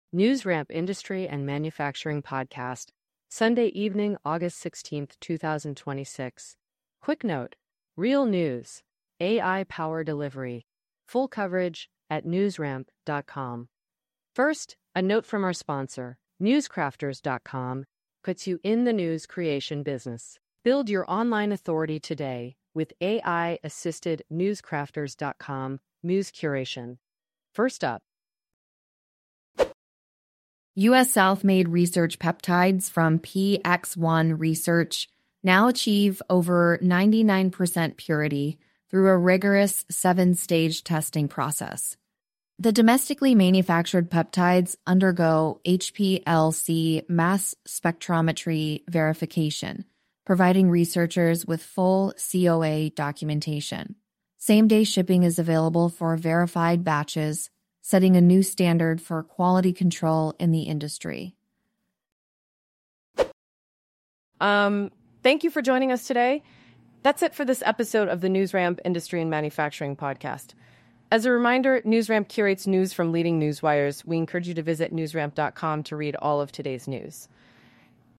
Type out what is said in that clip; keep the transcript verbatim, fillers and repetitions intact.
NewsRamp Industry and Manufacturing Podcast, Sunday evening, August sixteenth, two thousand twenty-six. Quick note, real news, A I power delivery, full coverage at newsramp dot com. First, a note from our sponsor, newscrafters dot com, puts you in the news creation business. Build your online authority today with A I-assisted newscrafters dot com news curation. First up, U S South-made research peptides from P X one Research now achieve over ninety-nine percent purity through a rigorous seven-stage testing process. The domestically manufactured peptides undergo H P L C mass spectrometry verification, providing researchers with full C O A documentation. Same-day shipping is available for verified batches, setting a new standard for quality control in the industry. Um, thank you for joining us today. That's it for this episode of the NewsRamp Industry and Manufacturing Podcast. As a reminder, NewsRamp curates news from leading news wires. We encourage you to visit newsramp dot com to read all of today's news.